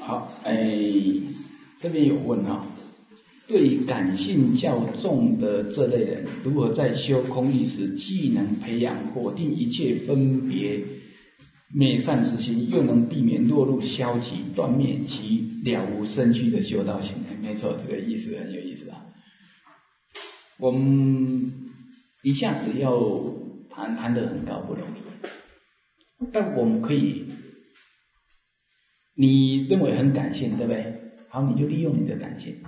好，这边有问啊，对感性较重的这类人，如何在修空义时，既能培养否定一切分别美善之心，又能避免落入消极断灭及了无生趣的修道行？没错，这个意思很有意思啊。我们一下子要谈得很高不容易，但我们可以，你认为很感性，对不对？好，你就利用你的感性。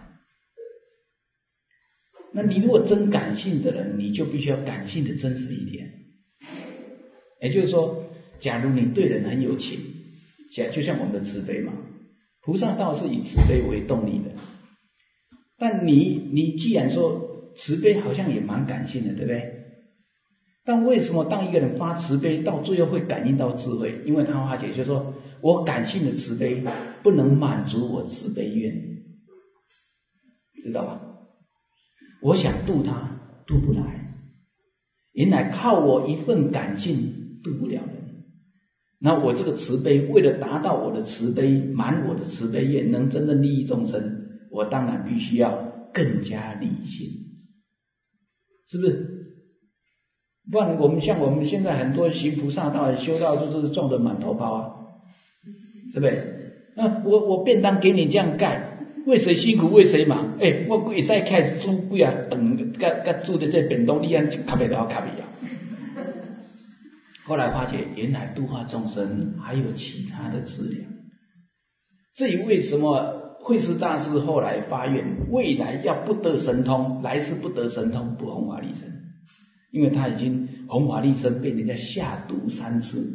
那你如果真感性的人，你就必须要感性的真实一点。也就是说，假如你对人很有情，就像我们的慈悲嘛，菩萨道是以慈悲为动力的。但你既然说慈悲好像也蛮感性的，对不对？但为什么当一个人发慈悲，到最后会感应到智慧？因为他化解，就是说我感性的慈悲不能满足我慈悲愿，知道吧？我想度他，度不来，原来靠我一份感性度不了人。那我这个慈悲，为了达到我的慈悲，满我的慈悲愿，能真正利益众生，我当然必须要更加理性，是不是？不然我们现在很多行菩萨道修道就是撞得满头包啊，对不对？那我便当给你这样盖，为谁辛苦为谁忙？我会再开始煮几啊顿，甲煮的这便当，你按卡袂到卡袂啊。后来发觉，原来度化众生还有其他的资粮。至于为什么慧思大师后来发愿，未来要不得神通，来世不得神通，不弘法利生。因为他已经弘法利生被人家下毒3次，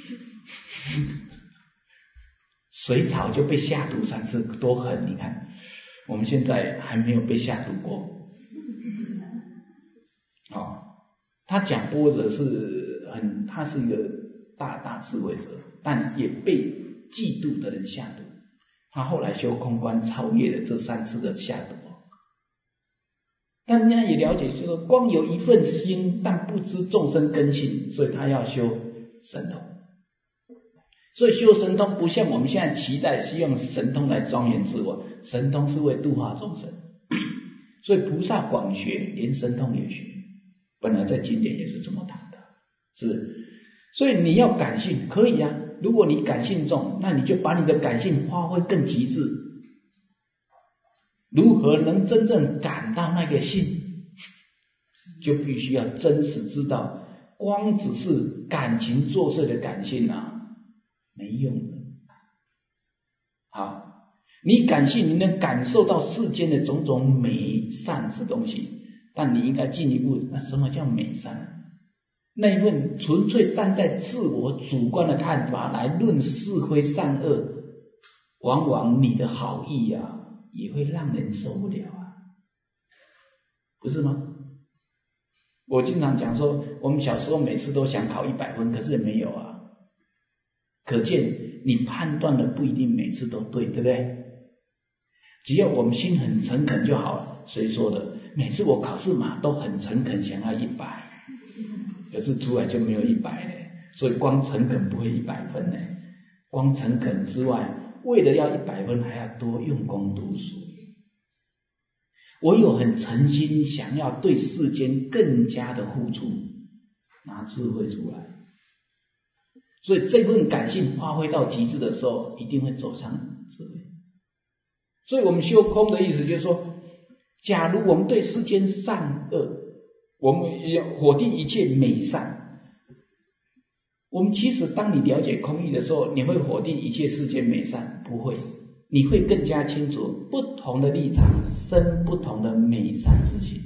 水草就被下毒3次，多狠！你看，我们现在还没有被下毒过。他讲般若他是一个大智慧者，但也被嫉妒的人下毒。他后来修空观，超越了这3次的下毒。但人家也了解，就是光有一份心，但不知众生根性，所以他要修神通。所以修神通不像我们现在期待，希望神通来庄严自我，神通是为度化众生。所以菩萨广学，连神通也学，本来在经典也是这么谈的，是不是？所以你要感性可以啊，如果你感性重，那你就把你的感性发挥更极致。如何能真正感到那个性，就必须要真实知道，光只是感情作祟的感性啊，没用的。好，你感性，你能感受到世间的种种美善之东西，但你应该进一步，那什么叫美善？那一份纯粹站在自我主观的看法来论是非善恶，往往你的好意啊也会让人受不了啊，不是吗？我经常讲说，我们小时候每次都想考100分，可是也没有啊。可见你判断的不一定每次都对，对不对？只要我们心很诚恳就好了。谁说的？每次我考试嘛都很诚恳，想要100，可是出来就没有100了。所以光诚恳不会100分呢。光诚恳之外，为了要100分，还要多用功读书。我有很诚心想要对世间更加的付出，拿智慧出来。所以这份感性发挥到极致的时候，一定会走向智慧。所以我们修空的意思就是说，假如我们对世间善恶，我们要否定一切美善。我们其实当你了解空义的时候，你会否定一切世间美善？不会，你会更加清楚不同的立场生不同的美善之心，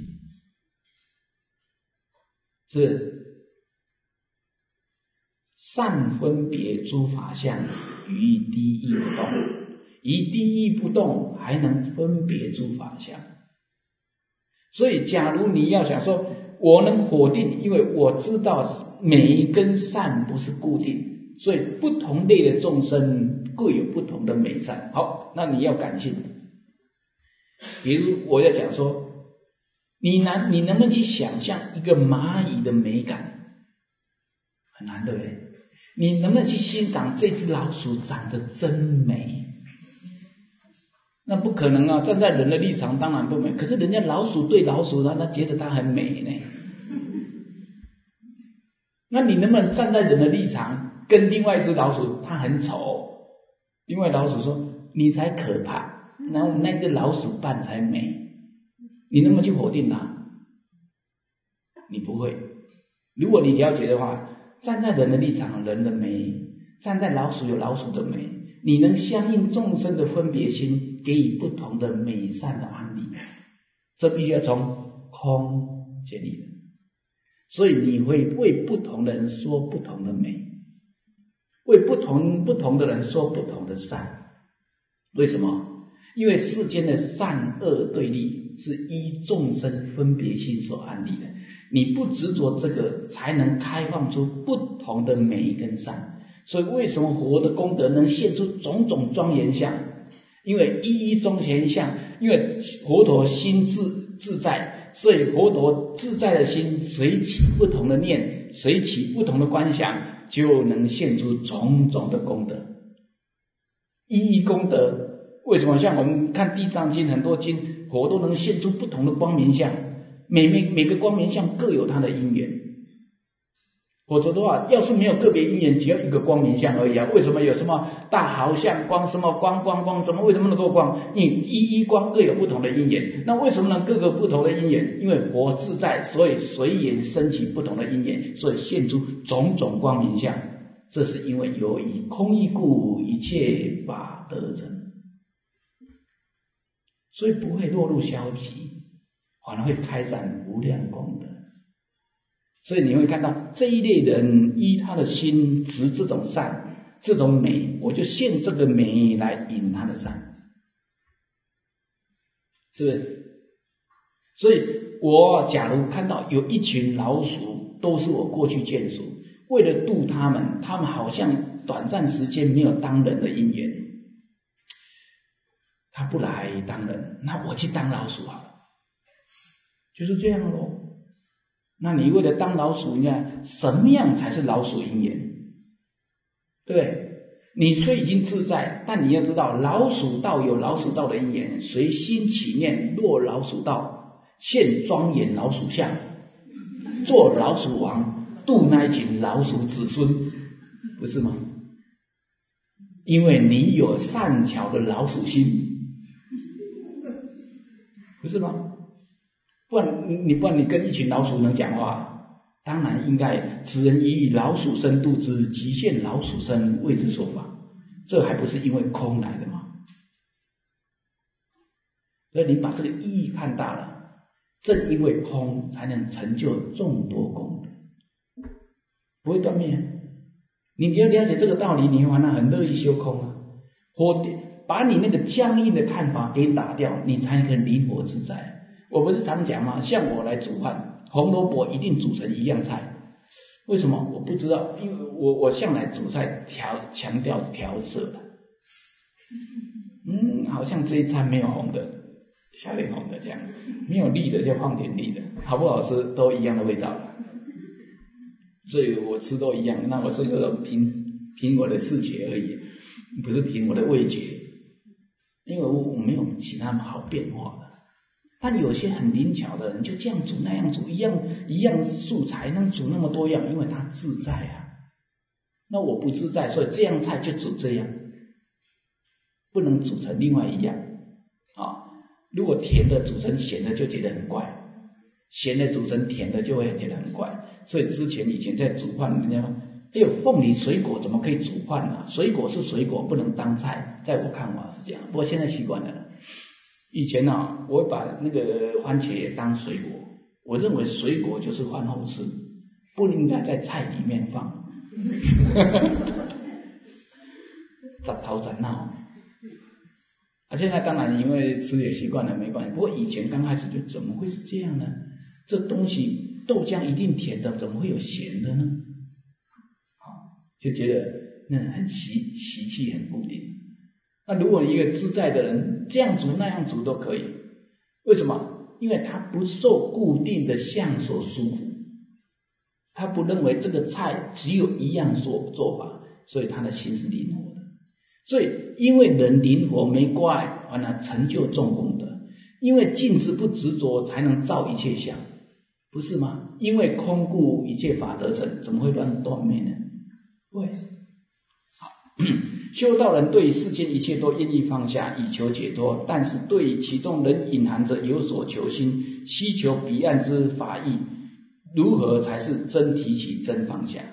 是善分别诸法相，于第一不动，于第一不动还能分别诸法相。所以假如你要想说我能否定，因为我知道美跟善不是固定，所以不同类的众生各有不同的美善。好，那你要感性。比如我要讲说，你能不能去想象一个蚂蚁的美感？很难，对不对？你能不能去欣赏这只老鼠长得真美？ 那不可能啊！站在人的立场当然不美，可是人家老鼠对老鼠，他觉得它很美呢。那你能不能站在人的立场，跟另外一只老鼠它很丑，另外老鼠说你才可怕，然后那个老鼠伴才美，你能不能去否定它？你不会。如果你了解的话，站在人的立场，人的美；站在老鼠有老鼠的美，你能相应众生的分别心，给予不同的美善的安利，这必须要从空建立的。所以你会为不同的人说不同的美，为不同的人说不同的善。为什么？因为世间的善恶对立是依众生分别心所安立的，你不执着这个，才能开放出不同的美跟善。所以为什么佛的功德能现出种种庄严相？因为一一庄严相，因为佛陀心自在，所以佛陀自在的心随起不同的念，随起不同的观想，就能现出种种的功德。一一功德，为什么像我们看地藏经很多经，佛都能现出不同的光明相，每个光明相各有它的因缘。否则的话，要是没有个别因缘，只有一个光明相而已啊！为什么有什么大毫相光，什么光，怎么为什么那么多光？你一光各有不同的因缘，那为什么呢？各个不同的因缘，因为佛自在，所以随缘升起不同的因缘，所以现出种种光明相。这是因为有以空义故，一切法得成，所以不会落入消极，反而会开展无量功德。所以你会看到这一类人依他的心执这种善这种美，我就现这个美来引他的善，是不是？所以我假如看到有一群老鼠都是我过去眷属，为了度他们好像短暂时间没有当人的因缘，他不来当人，那我去当老鼠好了，就是这样咯。那你为了当老鼠，你看什么样才是老鼠因缘？对不对？你虽已经自在，但你要知道老鼠道有老鼠道的因缘，随心起念落老鼠道，现庄严老鼠相，做老鼠王，度那一群老鼠子孙，不是吗？因为你有善巧的老鼠心，不是吗？不然你跟一群老鼠能讲话？当然应该此人以老鼠身度之，极限老鼠身为之说法，这还不是因为空来的吗？所以你把这个意义看大了，正因为空才能成就众多功德，不会断灭。你要了解这个道理，你反而很乐意修空啊。把你那个僵硬的看法给打掉，你才能灵活自在。我不是常讲吗？像我来煮饭，红萝卜一定煮成一样菜，为什么？我不知道，因为我向来煮菜强调调色的。好像这一餐没有红的，下点红的这样，没有绿的就放点绿的，好不好吃都一样的味道了。所以我吃都一样，那我所以说凭我的视觉而已，不是凭我的味觉，因为我没有其他好变化的。但有些很灵巧的人就这样煮那样煮，一样素材能煮那么多样，因为他自在啊。那我不自在，所以这样菜就煮这样，不能煮成另外一样啊。如果甜的煮成咸的就觉得很怪，咸的煮成甜的就会觉得很怪。所以以前在煮饭，人家说哎呦，凤梨水果怎么可以煮饭啊？水果是水果，不能当菜。在我看法是这样，不过现在习惯了。以前我会把那个番茄也当水果，我认为水果就是饭后吃，不应该在菜里面放。杂头杂闹。现在当然因为吃也习惯了，没关系。不过以前刚开始就怎么会是这样呢？这东西豆浆一定甜的，怎么会有咸的呢？就觉得那很习气，很固定。那如果一个自在的人这样煮那样煮都可以，为什么？因为他不受固定的相所束缚，他不认为这个菜只有一样做法，所以他的心是灵活的。 所以因为人灵活没挂碍，完了成就众功德。因为尽知不执着，才能造一切相，不是吗？因为空故一切法得成，怎么会乱断灭呢？不会。好，修道人对世间一切都愿意放下，以求解脱，但是对其中仍隐含着有所求心，希求彼岸之法义，如何才是真提起真放下？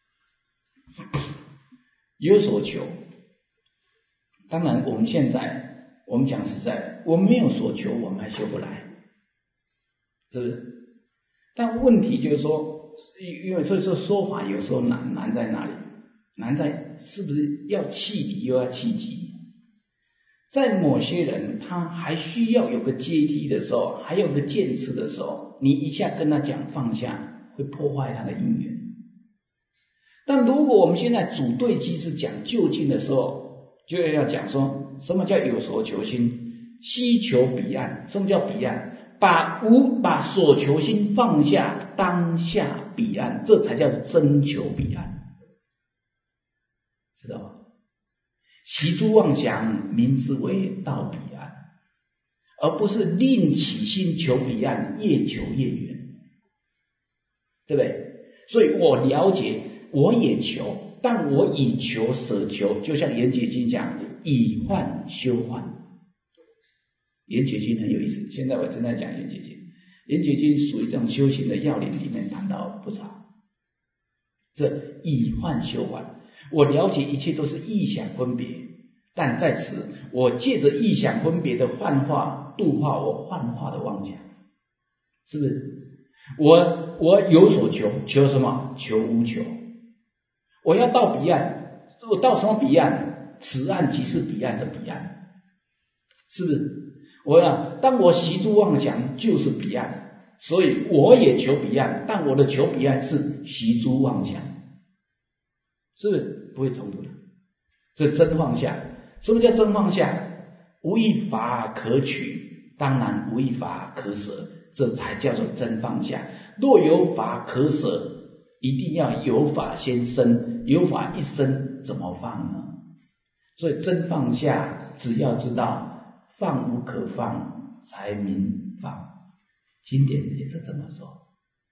有所求，当然我们现在我们讲实在，我们没有所求，我们还修不来，是不是？但问题就是说，因为所以说法有时候难在哪里？难在是不是要气理又要气机？在某些人他还需要有个阶梯的时候，还有个渐次的时候，你一下跟他讲放下，会破坏他的因缘。但如果我们现在组对机是讲就近的时候，就要讲说什么叫有所求心，希求彼岸。什么叫彼岸？把所求心放下，当下彼岸，这才叫真求彼岸，知道吗？习诸妄想，名之为道彼岸，而不是另起心求彼岸，越求越远，对不对？所以我了解，我也求，但我以求舍求，就像圆觉经讲，以幻修幻。圆觉经很有意思，现在我正在讲圆觉经。圆觉经属于这种修行的要领里面谈到不少，这以幻修幻。我了解一切都是意想分别，但在此我借着意想分别的幻化度化我幻化的妄想，是不是？我有所求，求什么？求无求。我要到彼岸，我到什么彼岸？此岸即是彼岸的彼岸，是不是？当我习诸妄想就是彼岸，所以我也求彼岸，但我的求彼岸是习诸妄想，是不是？不会冲突的。这真放下。什么叫真放下？无一法可取，当然无一法可舍，这才叫做真放下。若有法可舍，一定要有法先生，有法一生怎么放呢？所以真放下，只要知道放无可放，才明放。经典也是这么说，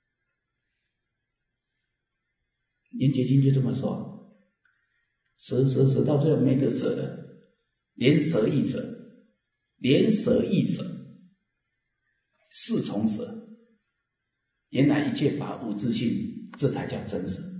圆觉经就这么说。舍到最后没得舍了，连舍亦舍，连舍亦舍，四重舍。原来一切法无自性，这才叫真舍。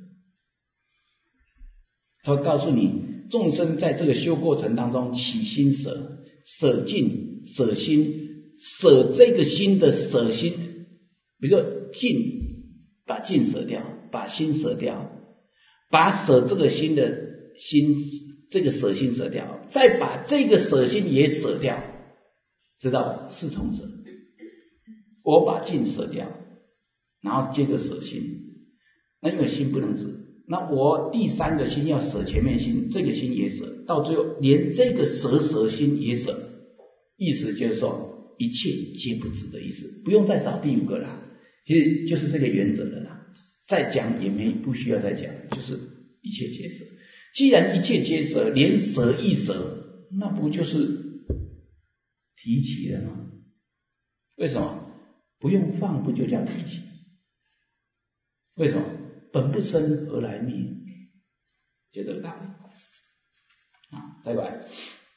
他告诉你，众生在这个修过程当中起心舍，舍尽舍心，舍这个心的舍心，比如说尽，把尽舍掉，把心舍掉，把舍这个心的心，这个舍心舍掉，再把这个舍心也舍掉，知道吧？四重舍。我把尽舍掉，然后接着舍心，那因为心不能止，那我第三个心要舍前面心，这个心也舍，到最后连这个舍心也舍，意思就是说一切皆不止的意思，不用再找第五个了，其实就是这个原则了啦，再讲也不需要再讲，就是一切皆舍。既然一切皆舍，连舍亦舍，那不就是提起了吗？为什么？不用放，不就叫提起？为什么？本不生而来灭，就这个道理。再过来，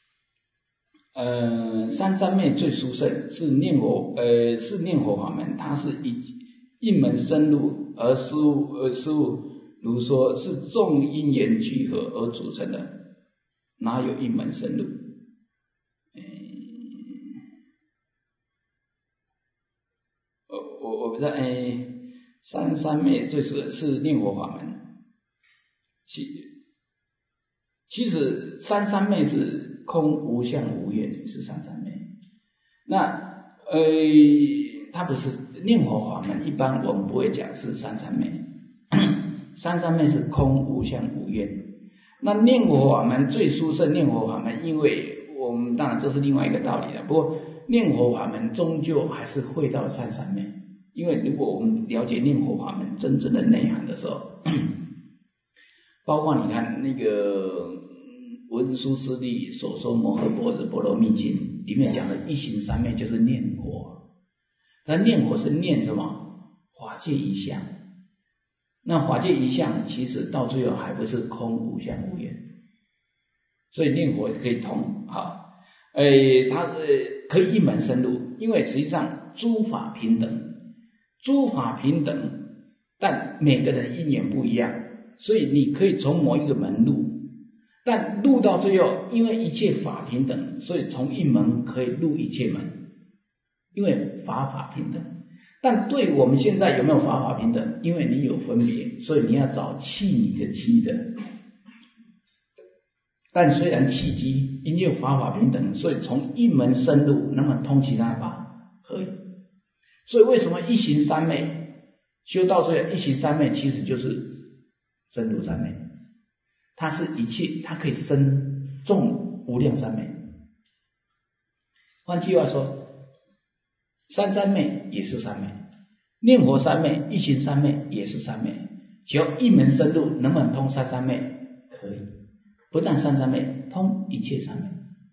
三昧最殊胜是念佛法门，它是一门深入，而事物如说是众因缘聚合而组成的，哪有一门深入？我不知道，三昧最殊胜是念佛法门。其实三昧是空无相无愿，是三昧。那它不是念佛法门，一般我们不会讲是三昧。三昧是空无相无愿。那念佛法门最殊胜，念佛法门，因为我们当然这是另外一个道理了。不过念佛法门终究还是会到三昧，因为如果我们了解念佛法门真正的内涵的时候，包括你看那个文殊师利所说摩诃般若波罗蜜经里面讲的一行三昧就是念佛，那念佛是念什么？法界一相。那法界一相其实到最后还不是空无相无愿，所以念佛也可以通啊，它可以一门深入，因为实际上诸法平等，诸法平等，但每个人因缘不一样，所以你可以从某一个门入，但入到最后，因为一切法平等，所以从一门可以入一切门，因为法平等。但对我们现在有没有法平等？因为你有分别，所以你要找契你的机的。但虽然契机，因为法平等，所以从一门深入，那么通其他法可以。所以为什么一行三昧修到最后，一行三昧其实就是真如三昧，它是一切，它可以深重无量三昧。换句话说，三昧也是三昧，念佛三昧、一行三昧也是三昧，只要一门深入，能不能通三昧？可以，不但三昧，通一切三昧。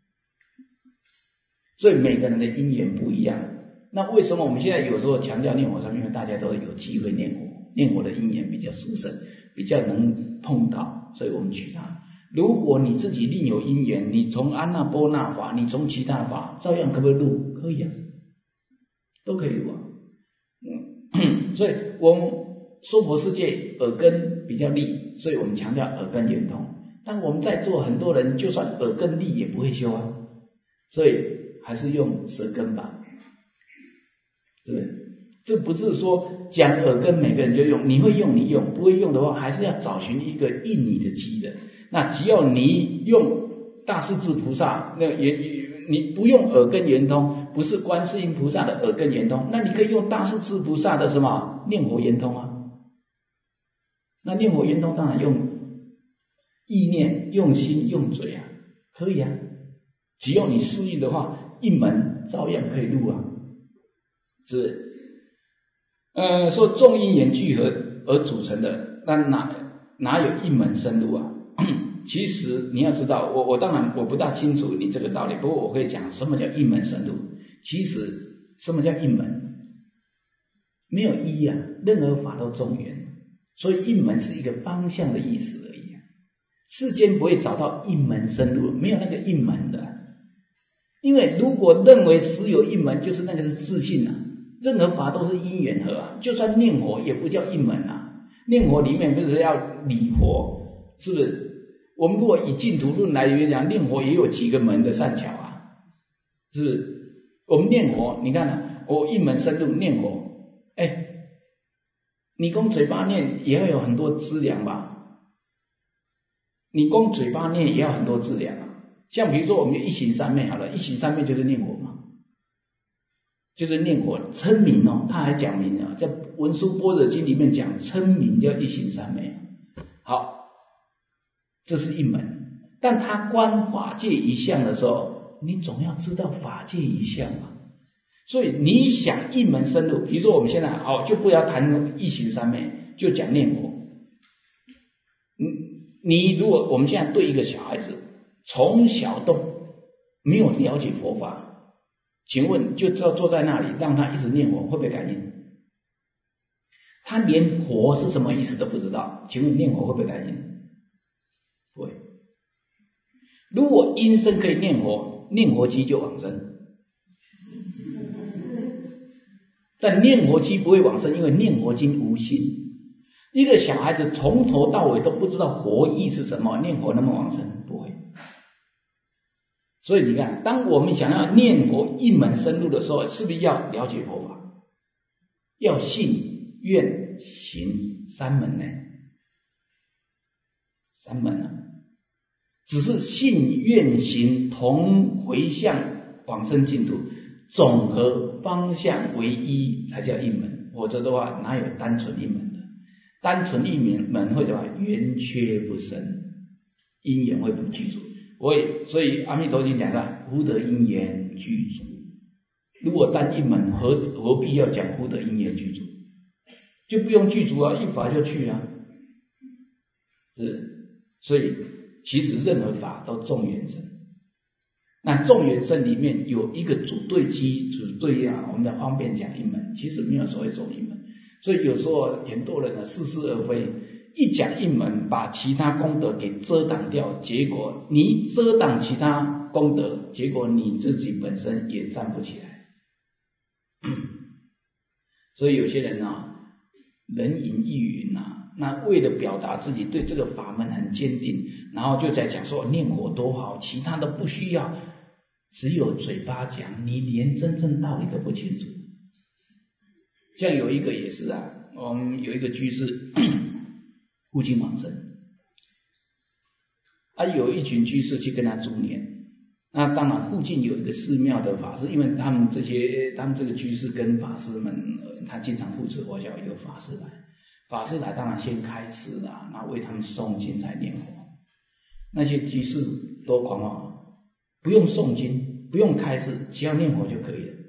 所以每个人的因缘不一样。那为什么我们现在有时候强调念佛三昧？因为大家都有机会念佛，念佛的因缘比较殊胜，比较能碰到，所以我们取它。如果你自己另有因缘，你从安那波那法，你从其他法，照样可不可以入？可以啊，都可以入啊。所以我们娑婆世界耳根比较利，所以我们强调耳根圆通。但我们在座很多人就算耳根利也不会修啊，所以还是用舌根吧，是不是？这不是说讲耳根每个人就用，你会用你用，不会用的话还是要找寻一个应你的机的。那只要你用大势至菩萨，那你不用耳根圆通，不是观世音菩萨的耳根圆通，那你可以用大势至菩萨的什么念佛圆通啊。那念佛圆通当然用意念、用心、用嘴啊，可以啊。只要你注意的话，一门照样可以入啊，是不是？说众因缘聚合而组成的，那哪有一门深入啊？其实你要知道，我当然我不大清楚你这个道理，不过我会讲什么叫一门深入。其实什么叫一门？没有一啊，任何法都中缘，所以一门是一个方向的意思而已。世间不会找到一门深入，没有那个一门的。因为如果认为实有一门，就是那个是自信啊。任何法都是因缘合啊，就算念佛也不叫一门啊。念佛里面不是要礼佛，是不是？我们如果以净土论来讲，念佛也有几个门的善巧啊，是不是？我们念佛，你看啊，我一门深入念佛，你光嘴巴念也要有很多资粮吧？你光嘴巴念也要很多资粮啊。像比如说我们一行三昧好了，一行三昧就是念佛嘛，就是念佛称名哦，他还讲明了，在文殊般若经里面讲称名叫一行三昧。好，这是一门，但他观法界一相的时候，你总要知道法界一相嘛。所以你想一门深入，比如说我们现在就不要谈一行三昧，就讲念佛。你如果我们现在对一个小孩子从小都没有了解佛法，请问就只要坐在那里让他一直念佛，会不会感应？他连佛是什么意思都不知道，请问念佛会不会感应？不会。如果因身可以念佛，念佛机就往生。但念佛机不会往生，因为念佛经无性。一个小孩子从头到尾都不知道佛意是什么，念佛能不能往生？不会。所以你看，当我们想要念佛一门深入的时候，是不是要了解佛法？要信、愿、行三门呢？三门啊，只是信、愿、行同回向往生净土，总和方向为一才叫一门，否则的话哪有单纯一门的？单纯一门会怎么缘缺不生，因缘会不具足。所以阿弥陀经讲的福德因缘具足，如果单一门何必要讲福德因缘具足？就不用具足啊，一法就去啊。是，所以其实任何法都众缘生。那众缘生里面有一个主对机、主对我们的方便讲一门，其实没有所谓总一门。所以有时候很多人似是而非，一讲一门把其他功德给遮挡掉，结果你遮挡其他功德，结果你自己本身也站不起来。所以有些人人云亦云那为了表达自己对这个法门很坚定，然后就在讲说念佛多好，其他的不需要，只有嘴巴讲，你连真正道理都不清楚。像有一个也是我们有一个居士父亲往生，有一群居士去跟他助念。那当然附近有一个寺庙的法师，因为他们这个居士跟法师们他经常护持佛教，有法师来当然先开示那为他们诵经才念佛。那些居士都狂妄，不用诵经，不用开示，只要念佛就可以了。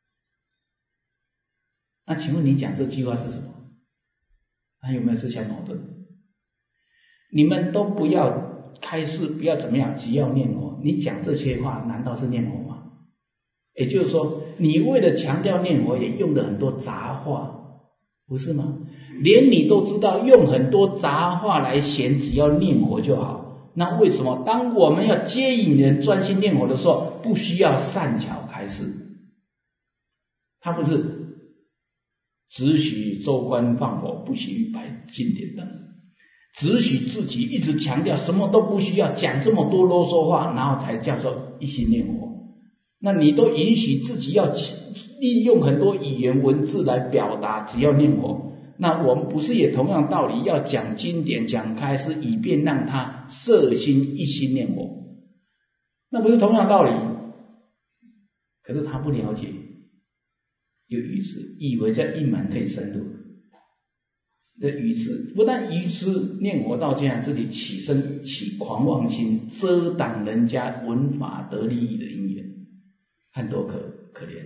那请问你讲这句话是什么？有没有自相矛盾？你们都不要开示，不要怎么样，只要念佛。你讲这些话难道是念佛吗？也就是说你为了强调念佛也用了很多杂话，不是吗？连你都知道用很多杂话来嫌只要念佛就好，那为什么当我们要接引人专心念佛的时候，不需要善巧开示？他不是只许州官放火，不许摆经典灯，只许自己一直强调什么都不需要，讲这么多啰嗦话，然后才叫做一心念佛。那你都允许自己要利用很多语言文字来表达只要念佛，那我们不是也同样道理要讲经典讲开示，以便让他摄心一心念佛？那不是同样道理？可是他不了解，有愚痴，以为这一门可以深入。的愚痴，不但愚痴，念佛到这样自己起狂妄心，遮挡人家闻法得利益的因缘，看多可怜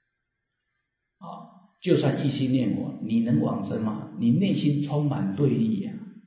就算一心念佛，你能往生吗？你内心充满对立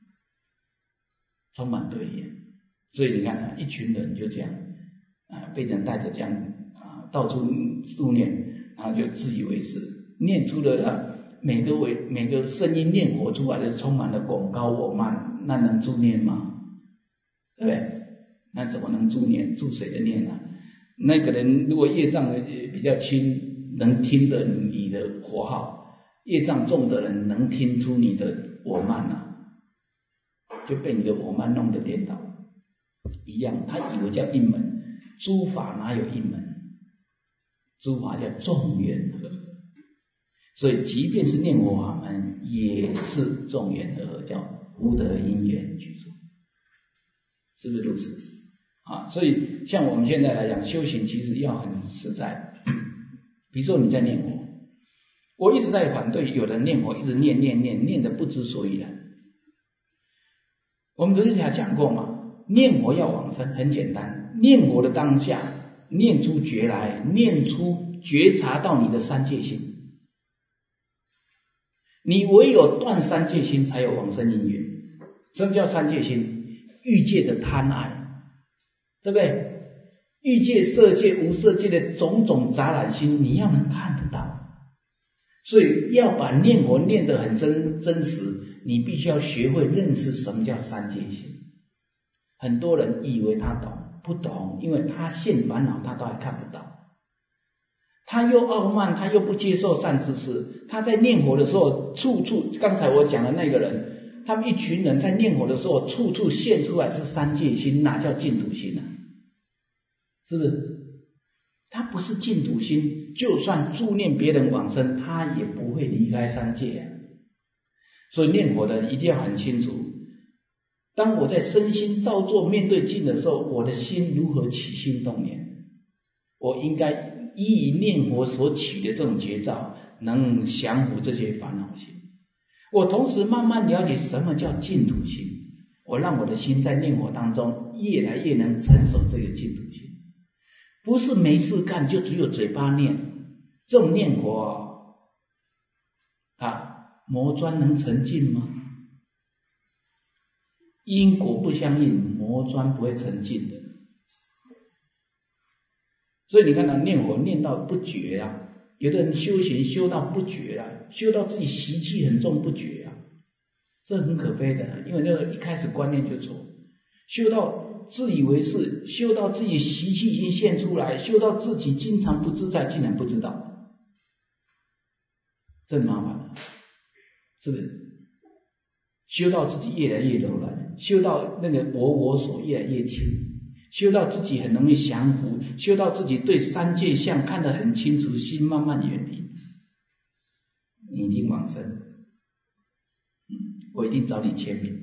充满对立。所以你看一群人就这样被人带着这样到处助念，然后就自以为是，念出了每个声音念佛出来的充满了广高我慢，那能助念吗？对不对？那怎么能助念？助谁的念呢？那个人如果业障比较轻，能听得你的佛号；业障重的人能听出你的我慢就被你的我慢弄得颠倒一样。他以为叫一门，诸法哪有一门？诸法叫众缘合。所以即便是念佛法门，也是众缘合，叫福德因缘具足，是不是如此所以像我们现在来讲修行，其实要很实在。比如说你在念佛，我一直在反对有人念佛一直念得不知所以然。我们昨天才讲过嘛，念佛要往生很简单，念佛的当下念出觉来，念出觉察到你的三界心。你唯有断三界心，才有往生因缘。什么叫三界心？欲界的贪爱，对不对？欲界、色界、无色界的种种杂染心，你要能看得到。所以要把念佛念得很真实，你必须要学会认识什么叫三界心。很多人以为他懂，不懂，因为他现烦恼他都还看不到。他又傲慢，他又不接受善知识，他在念佛的时候处处，刚才我讲的那个人，他们一群人在念佛的时候处处现出来是三界心，哪叫净土心是不是？他不是净土心，就算助念别人往生，他也不会离开三界所以念佛的人一定要很清楚，当我在身心造作面对境的时候，我的心如何起心动念，我应该依于念佛所起的这种觉照，能降服这些烦恼心。我同时慢慢了解什么叫净土心，我让我的心在念佛当中越来越能承受这个净土心。不是没事干就只有嘴巴念，这种念佛磨砖能成镜吗？ 因果不相应，磨砖不会成镜的。所以你看念佛念到不绝啊，有的人修行修到不绝啊，修到自己习气很重不绝啊，这很可悲的，因为那个一开始观念就错，修到自以为是，修到自己习气已经现出来，修到自己经常不自在，竟然不知道，这很麻烦了，是不是？修到自己越来越柔软，修到那个我所越来越轻，修到自己很容易降服，修到自己对三界相看得很清楚，心慢慢远离，你一定往生。我一定找你签名，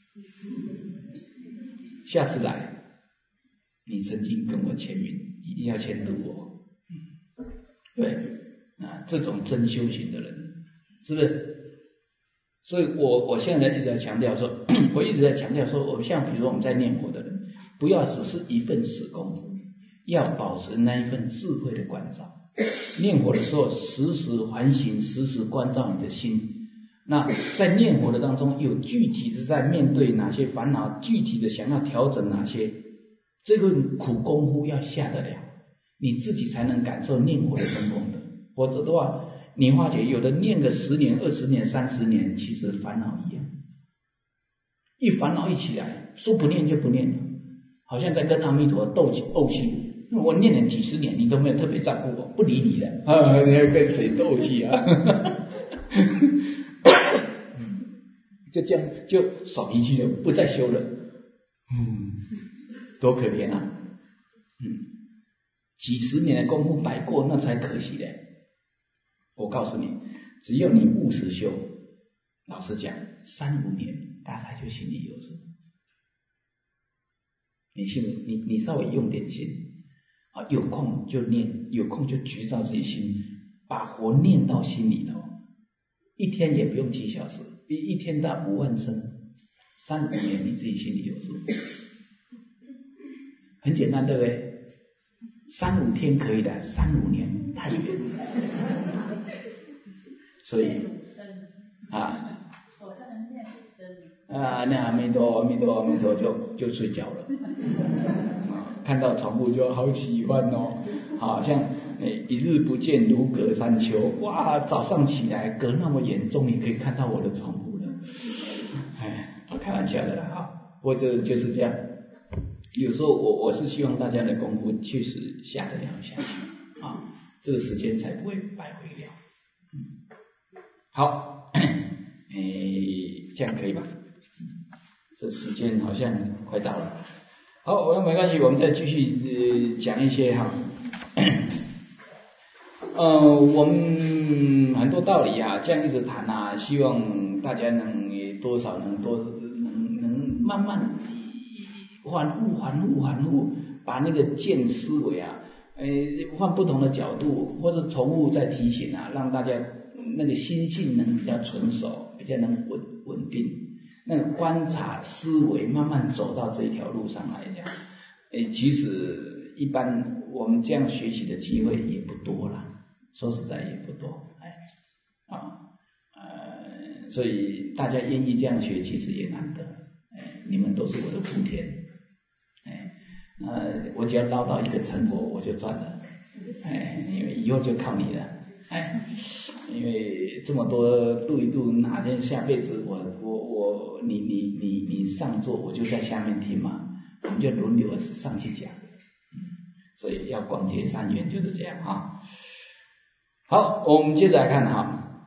下次来你曾经跟我签名，一定要签度我。对啊，这种真修行的人，是不是？所以我现在一直在强调说，我一直在强调说，我们像比如说我们在念佛的人，不要只是一份死功夫，要保持那一份智慧的关照。念佛的时候，时时反省，时时关照你的心。那在念佛的当中，有具体的在面对哪些烦恼，具体的想要调整哪些，这个苦功夫要下得了，你自己才能感受念佛的真功德。否则的话，你发觉有的念个10年、20年、30年，其实烦恼一样，一烦恼一起来，说不念就不念了，好像在跟阿弥陀斗气。我念了几十年，你都没有特别照顾我，不理你的啊！你要跟谁斗气啊？就这样，就耍脾气了，不再修了。多可怜啊！几十年的功夫白过，那才可惜嘞。我告诉你，只要你务实修，老实讲，3-5年大概就心里有数。你稍微用点心啊，有空就念，有空就觉照自己心，把佛念到心里头，一天也不用几小时，一天到5万声，3-5年你自己心里有数，很简单，对不对？3-5天可以的，3-5年太远了。所以那阿弥陀就睡觉了。看到宠物就好喜欢哦，好像一日不见如隔三秋，哇，早上起来隔那么远，终于可以看到我的宠物了。开玩笑的啦，或者就是这样。有时候我是希望大家的功夫确实下得了下去啊，这个时间才不会白费了。好，这样可以吧？这时间好像快到了。好，没关系，我们再继续讲一些哈。我们很多道理啊，这样一直谈啊，希望大家能多少能慢慢反复，把那个见思维啊，换不同的角度，或者重复再提醒啊，让大家那个心性能比较纯熟，比较能稳定，那个观察思维慢慢走到这一条路上来讲，其实一般我们这样学习的机会也不多了，说实在也不多，所以大家愿意这样学，其实也难得，你们都是我的福田，我只要捞到一个成果我就赚了，因为以后就靠你了，因为这么多度一度，哪天下辈子你上座，我就在下面听嘛，我们就轮流上去讲，所以要广结善缘就是这样啊。好，我们接着来看哈，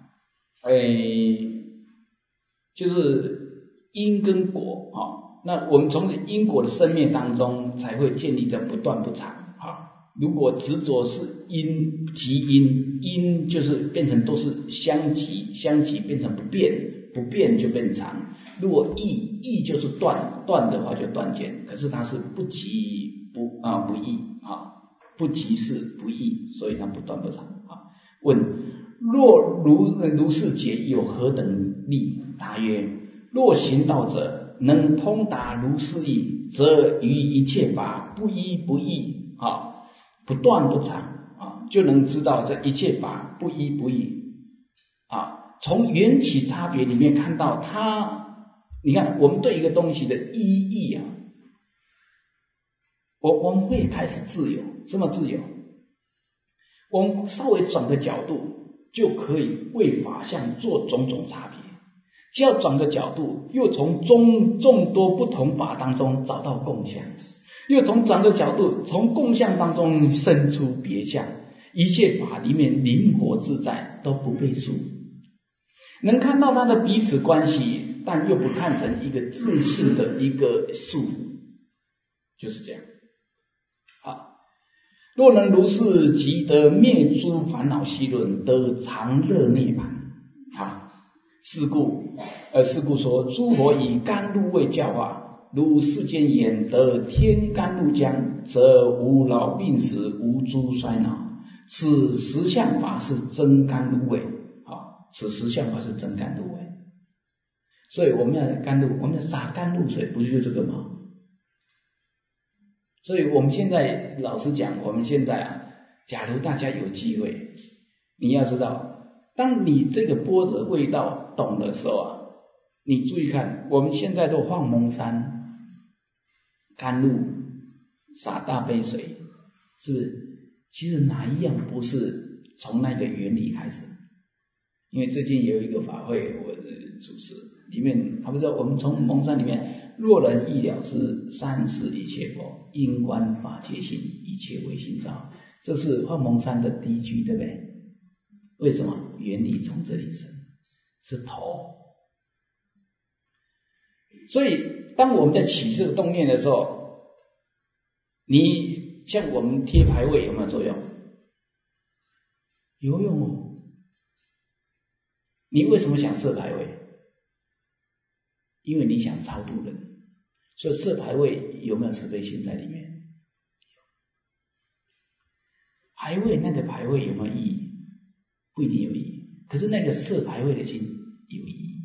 就是因跟果啊。那我们从因果的生灭当中，才会建立着不断不长啊。如果执着是因即因就是变成都是相即变成不变就变长。如果异就是断的话就断见，可是它是不即不异啊，不即是不异，所以它不断不长啊。问：若如是解有何等力？答曰：若行道者能通达如是义，则于一切法不依不异啊，不断不长啊，就能知道这一切法不依不异啊。从缘起差别里面看到它你看我们对一个东西的意义啊，我们会开始自由。什么自由？我们稍微转个角度就可以为法相做种种差别，只要转个角度，又从众多不同法当中找到共相，又转个角度，从共相当中生出别相，一切法里面灵活自在，都不被束，能看到它的彼此关系，但又不看成一个自性的一个束缚，就是这样。好，若能如是，即得灭诸烦恼习论，得常乐涅槃。好，是故说诸佛以甘露为教化，如世间言得天甘露浆，则无老病死，无诸衰恼。此实相法是真甘露味。好，此实相法是真甘露味。所以我们要甘露，我们要洒甘露水，不就这个吗？所以我们现在老实讲，我们现在啊，假如大家有机会，你要知道，当你这个般若味道懂的时候啊，你注意看，我们现在都放蒙山甘露洒大杯水，是不是？其实哪一样不是从那个原理开始？因为最近也有一个法会，我主持，里面他不知道我们从蒙山里面，若人意了知，三世一切佛，因观法界性，一切唯心造。这是放蒙山的第一句，对不对？为什么？原理从这里生，是头。所以当我们在起这个动念的时候，你像我们贴牌位有没有作用？有用哦。你为什么想设牌位？因为你想超度人，所以设牌位有没有慈悲心在里面？牌位那个牌位有没有意义？不一定有意义，可是那个设牌位的心有意义，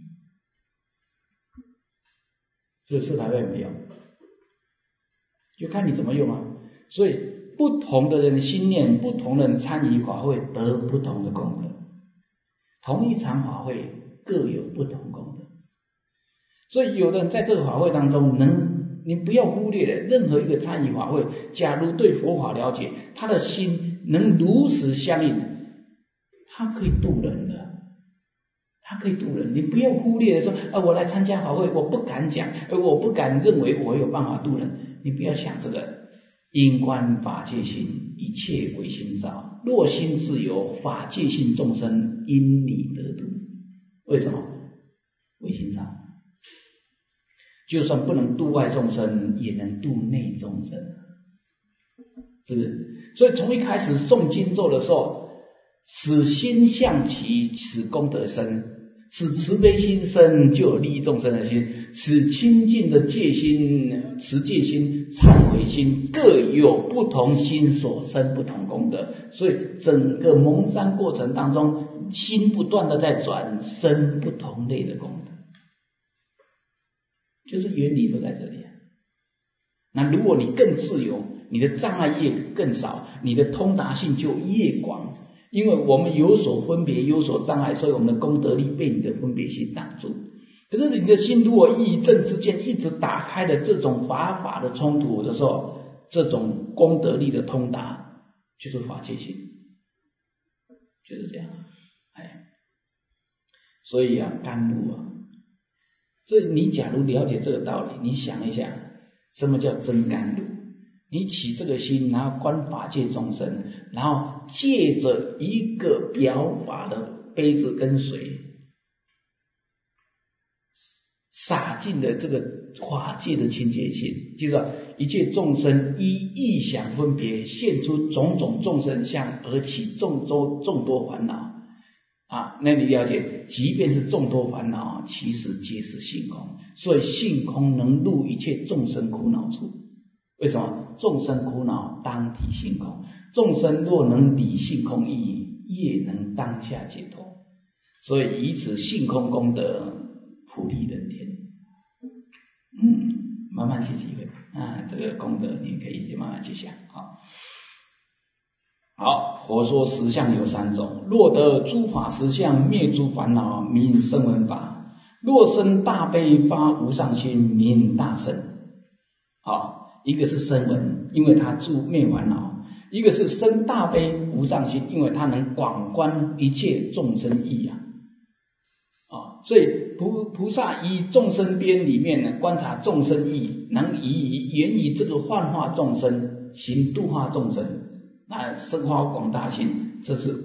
所以设牌位没有，就看你怎么用啊。所以不同的人的心念，不同的人参与法会得不同的功德，同一场法会各有不同功德。所以有的人在这个法会当中你不要忽略了任何一个参与法会，假如对佛法了解，他的心能如实相应，他可以度人的，他可以度人。你不要忽略说我来参加法会，我不敢讲，我不敢认为我有办法度人，你不要想这个。因观法界性，一切唯心造。若心自由，法界性众生因你得度。为什么？唯心造。就算不能度外众生，也能度内众生，是不是？所以从一开始诵经咒的时候，使心向起，使功德生，使慈悲心生，就有利益众生的心，使清净的戒心、持戒心、忏悔心，各有不同心所生不同功德。所以整个蒙山过程当中，心不断的在转，生不同类的功德，就是原理都在这里啊。那如果你更自由，你的障碍业更少，你的通达性就越广。因为我们有所分别，有所障碍，所以我们的功德力被你的分别心挡住。可是你的心如果义正之见一直打开了这种法的冲突的时候，这种功德力的通达就是法界性，就是这样。所以甘露啊，所以你假如了解这个道理，你想一下什么叫真甘露，你起这个心，然后观法界众生，然后借着一个表法的杯子跟水，洒进了这个法界的清洁心，就是说一切众生依意想分别，现出种种众生相，而起众多烦恼啊。那你了解，即便是众多烦恼，其实皆是性空，所以性空能入一切众生苦恼处。为什么？众生苦恼当体性空，众生若能理性空义，也能当下解脱。所以以此性空功德普利人天。慢慢去体会这个功德你可以慢慢去想。好，佛说实相有三种，若得诸法实相，灭诸烦恼，名声闻法。 若生大悲发无上心，名大乘。一个是声闻，因为它住灭烦恼；一个是生大悲无上心，因为它能广观一切众生意所以菩萨以众生边里面呢，观察众生意，能源于这个幻化众生，行度化众生，那生发广大心，这是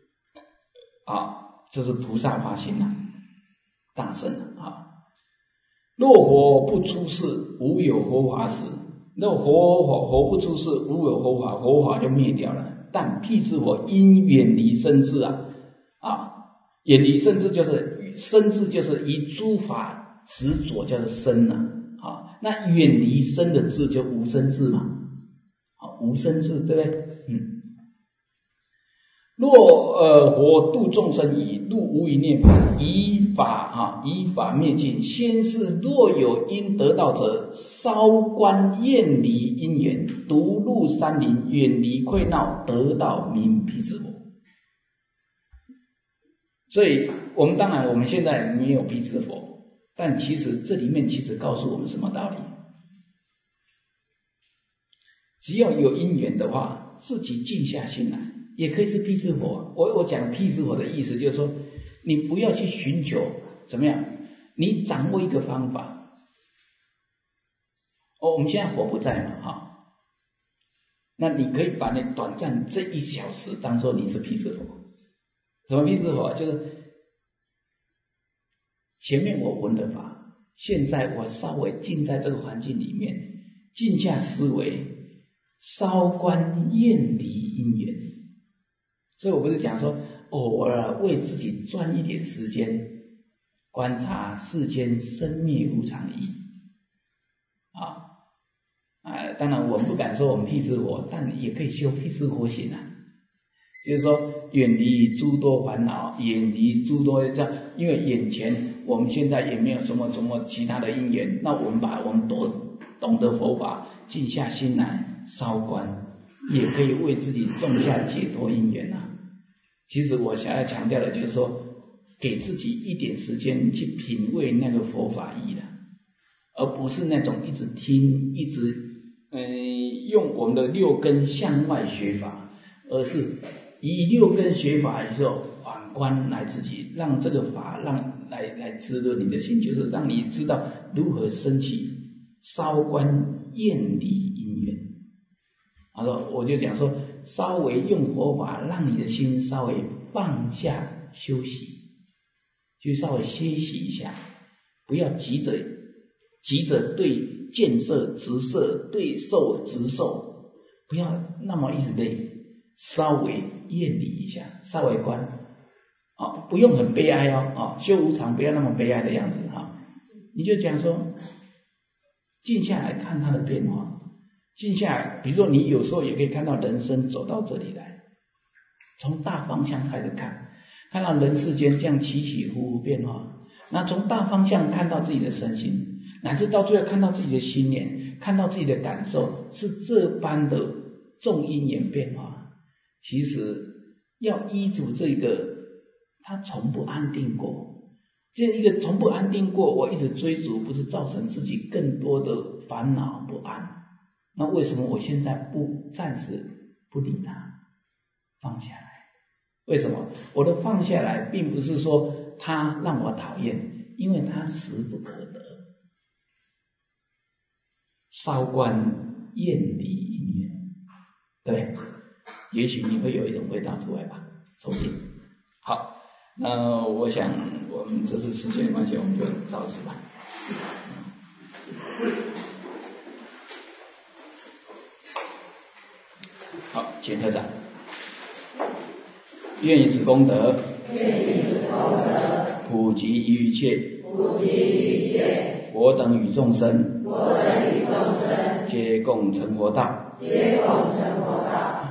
菩萨发心大乘若佛不出世，无有佛法时。若佛不出世，无有佛法，佛法就灭掉了。但辟支佛因远离生智远离生智就是生智，就是以诸法执着，叫做生那远离生的智就无生智嘛，无生智，对不对？若佛度众生以入无余涅槃，以法灭尽。先是若有因得道者，稍观厌离因缘，独入山林，远离溃闹，得道名辟支佛。所以我们现在没有辟支佛，但其实这里面告诉我们什么道理？只要有因缘的话，自己静下心来，也可以是辟支佛。我讲辟支佛的意思就是说，你不要去寻求怎么样，你掌握一个方法。我们现在佛不在嘛，那你可以把你短暂这1小时当作你是辟支佛。什么辟支佛？就是前面我闻的法，现在我稍微静在这个环境里面，静下思维，稍观厌离因缘。所以我不是讲说偶尔为自己赚一点时间，观察世间生灭无常义当然我们不敢说我们辟支佛，但也可以修辟支佛行就是说远离诸多烦恼，远离诸多这样，因为眼前我们现在也没有什么其他的因缘，那我们把我们懂得佛法，静下心来稍观，也可以为自己种下解脱因缘其实我想要强调的就是说，给自己一点时间去品味那个佛法义而不是那种一直听一直用我们的6根向外学法，而是以6根学法以后反观来自己，让这个法来滋润你的心，就是让你知道如何升起稍观厌离因缘。我就讲说，稍微用佛法让你的心稍微放下休息，就稍微歇息一下，不要急着对见色执色，对受执受，不要那么一直累，稍微厌离一下，稍微观不用很悲哀修无常不要那么悲哀的样子你就讲说静下来看它的变化，静下来，比如说你有时候也可以看到人生走到这里来，从大方向开始看到人世间这样起起伏伏变化，那从大方向看到自己的身心，乃至到最后看到自己的心念，看到自己的感受，是这般的众因缘变化。其实要依主这个，它从不安定过，这一个从不安定过，我一直追逐，不是造成自己更多的烦恼不安。那为什么我现在暂时不理它，放下来？为什么？我的放下来并不是说它让我讨厌，因为它实不可得。稍观厌离因缘，对，也许你会有一种味道出来吧，说不定。好，那我想我们这次时间的关系，我们就到此吧。好，请合掌。愿以此功德，普及于一切，我等与众生，皆共成佛道。